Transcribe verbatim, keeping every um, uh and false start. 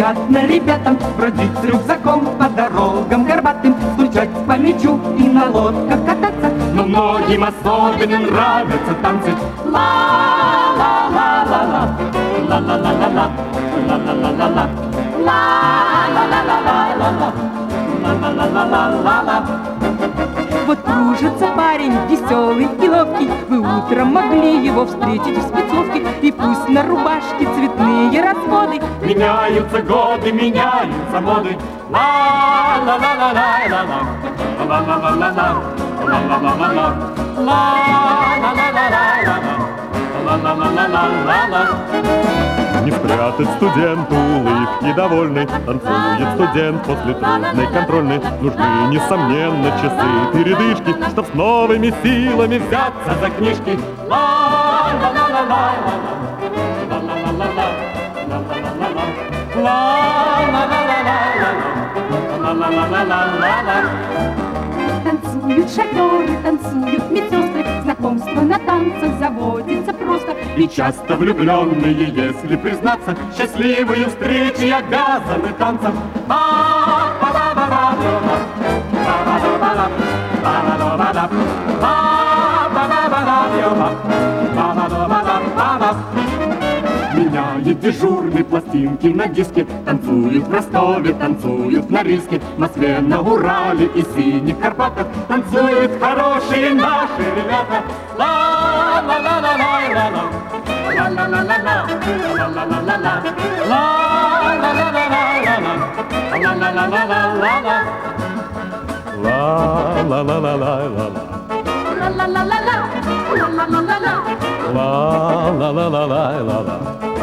приятно ребятам бродить с рюкзаком по дорогам горбатым, стучать по мячу и на лодках кататься. Но многим особенно нравятся танцы. Ла-ла-ла-ла-ла, ла-ла-ла-ла-ла, ла-ла-ла-ла-ла, ла-ла-ла-ла-ла-ла, ла-ла-ла-ла-ла-ла. Вот кружится парень веселый и ловкий, вы утром могли его встретить в спецовке. И пусть на рубашке цветные разводы, меняются годы, меняются моды. Ла-ла-ла-ла-ла-ла-ла, ла-ла-ла-ла-ла, ла-ла-ла-ла-ла, ла-ла-ла-ла-ла-ла, ла-ла-ла-ла-ла-ла. Не спрятать студенту улыбки довольной, танцует студент после трудной контрольной. Нужны, несомненно, часы передышки, чтоб с новыми силами взяться за книжки. Ла-ла-ла-ла-ла-ла, ла-ла-ла-ла-ла, ла-ла-ла-ла-ла, ла-ла-ла-ла-ла-ла. Танцуют шоферы, танцуют медсестры, знакомство на танцах заводится просто. И часто влюбленные, если признаться, счастливые встречи обязаны танцам. Меняет дежурный пластинки на диске, танцуют в Ростове, танцуют в Норильске, в Москве, на Урале и синих Карпатах. Танцуют хорошие наши ребята. Ла-ла-ла-ла-ла-ла-ла, ла-ла-ла-ла-ла, ла-ла-ла-ла-ла, ла-ла-ла-ла-ла-ла, ла-ла-ла-ла-ла-ла, Ла-ла-ла-ла-ла-ла, ла-ла-ла-ла-ла, ла-ла-ла-ла-ла, ла-ла-ла-ла-ла-ла.